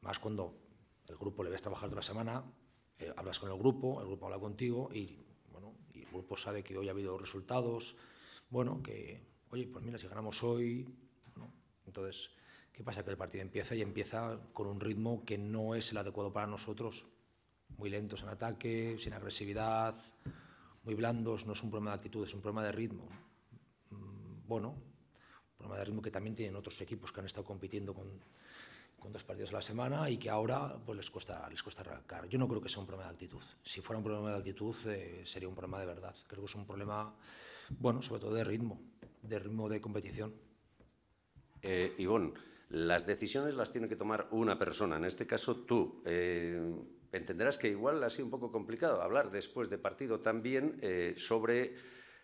Más cuando el grupo le ves trabajar toda la semana, hablas con el grupo habla contigo y el grupo sabe que hoy ha habido resultados, que, oye, pues mira, si ganamos hoy, entonces, ¿qué pasa? Que el partido empieza con un ritmo que no es el adecuado para nosotros, muy lentos en ataque, sin agresividad, muy blandos, no es un problema de actitud, es un problema de ritmo. Un problema de ritmo que también tienen otros equipos que han estado compitiendo con 2 partidos a la semana y que ahora pues les cuesta arrancar. Yo no creo que sea un problema de actitud. Si fuera un problema de actitud sería un problema de verdad. Creo que es un problema, sobre todo de ritmo de competición. Ivonne, las decisiones las tiene que tomar una persona, en este caso tú. Entenderás que igual ha sido un poco complicado hablar después de partido también sobre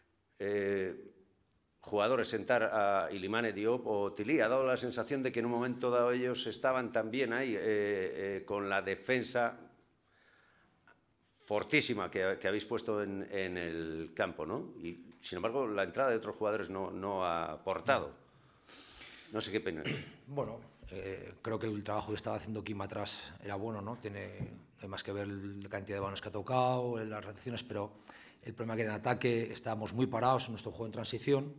jugadores, sentar a Ilimane Diop o Tilly. Ha dado la sensación de que en un momento dado ellos estaban también ahí con la defensa fortísima que habéis puesto en el campo, ¿no? Y sin embargo la entrada de otros jugadores no ha aportado. No sé qué pena. Creo que el trabajo que estaba haciendo Kim atrás era bueno, ¿no? Hay más que ver la cantidad de balones que ha tocado, las recepciones, pero el problema es que en ataque estábamos muy parados en nuestro juego en transición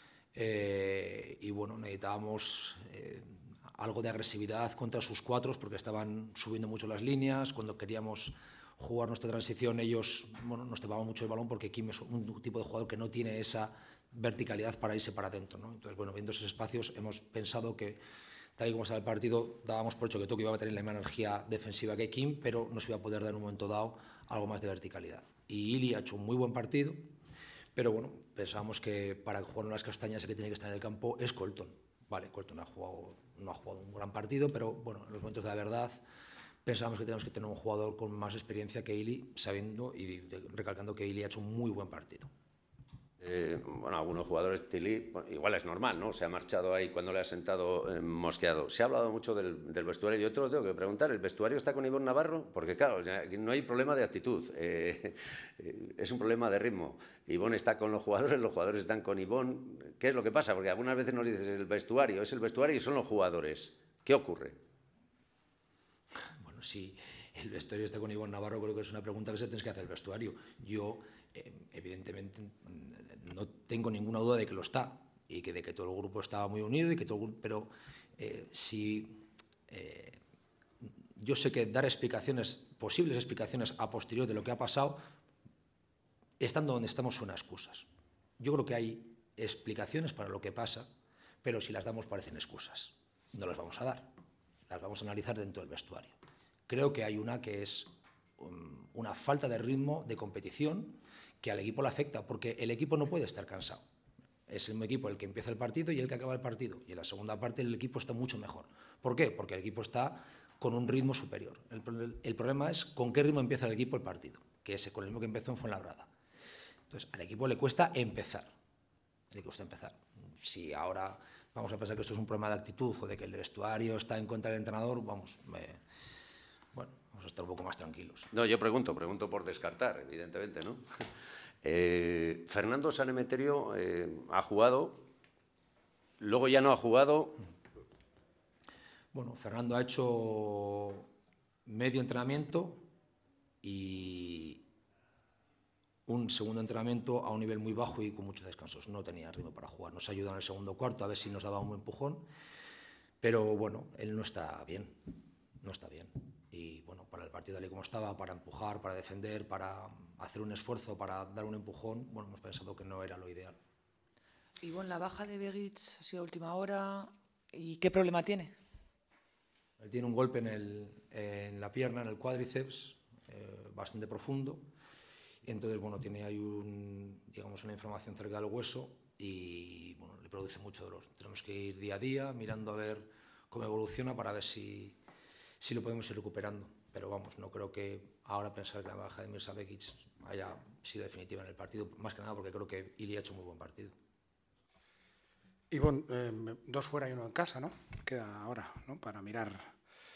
y necesitábamos algo de agresividad contra sus cuatros porque estaban subiendo mucho las líneas. Cuando queríamos jugar nuestra transición ellos nos tomaban mucho el balón porque Kim es un tipo de jugador que no tiene esa verticalidad para irse para adentro, ¿no? Entonces, viendo esos espacios hemos pensado que tal y como estaba el partido, dábamos por hecho que Tokio iba a tener la misma energía defensiva que Kim, pero nos iba a poder dar en un momento dado algo más de verticalidad. Y Ili ha hecho un muy buen partido, pero pensábamos que para jugar en las castañas el que tiene que estar en el campo es Colton. Vale, Colton no ha jugado un gran partido, pero en los momentos de la verdad pensábamos que teníamos que tener un jugador con más experiencia que Ili, sabiendo y recalcando que Ili ha hecho un muy buen partido. Algunos jugadores, Tilly, igual es normal, ¿no? Se ha marchado ahí cuando le ha sentado mosqueado. Se ha hablado mucho del vestuario. Yo te lo tengo que preguntar, ¿el vestuario está con Ivonne Navarro? Porque claro, no hay problema de actitud, es un problema de ritmo. Ivonne está con los jugadores están con Ivonne. ¿Qué es lo que pasa? Porque algunas veces nos dices, el vestuario es el vestuario y son los jugadores. ¿Qué ocurre? Si el vestuario está con Ivonne Navarro, creo que es una pregunta que se tiene que hacer el vestuario. Yo, evidentemente, no tengo ninguna duda de que lo está y de que todo el grupo estaba muy unido y que todo el grupo, pero yo sé que dar posibles explicaciones a posteriori de lo que ha pasado, estando donde estamos, son excusas. Yo creo que hay explicaciones para lo que pasa, pero si las damos parecen excusas. No las vamos a dar, las vamos a analizar dentro del vestuario. Creo que hay una que es una falta de ritmo de competición que al equipo le afecta, porque el equipo no puede estar cansado. Es el equipo el que empieza el partido y el que acaba el partido. Y en la segunda parte el equipo está mucho mejor. ¿Por qué? Porque el equipo está con un ritmo superior. El problema es con qué ritmo empieza el equipo el partido, que es con el ritmo que empezó en Fuenlabrada. Entonces, al equipo le cuesta empezar. Si ahora vamos a pensar que esto es un problema de actitud o de que el vestuario está en contra del entrenador, vamos a estar un poco más tranquilos. No, yo pregunto por descartar, evidentemente, ¿no? Fernando San Emeterio ha jugado, luego ya no ha jugado. Fernando ha hecho medio entrenamiento y un segundo entrenamiento a un nivel muy bajo y con muchos descansos. No tenía ritmo para jugar. Nos ayudó en el segundo cuarto a ver si nos daba un empujón, pero él no está bien. Y para el partido tal y como estaba, para empujar, para defender, para hacer un esfuerzo, para dar un empujón, hemos pensado que no era lo ideal. Y la baja de Begic ha sido a última hora. ¿Y qué problema tiene? Él tiene un golpe en la pierna, en el cuádriceps, bastante profundo. Y entonces, tiene ahí una inflamación cerca del hueso y le produce mucho dolor. Tenemos que ir día a día mirando a ver cómo evoluciona para ver si lo podemos ir recuperando. Pero no creo que ahora pensar que la baja de Mirza Begic haya sido definitiva en el partido, más que nada porque creo que Ili ha hecho muy buen partido. Ivonne, 2 fuera y 1 en casa, ¿no? Queda ahora, ¿no? Para mirar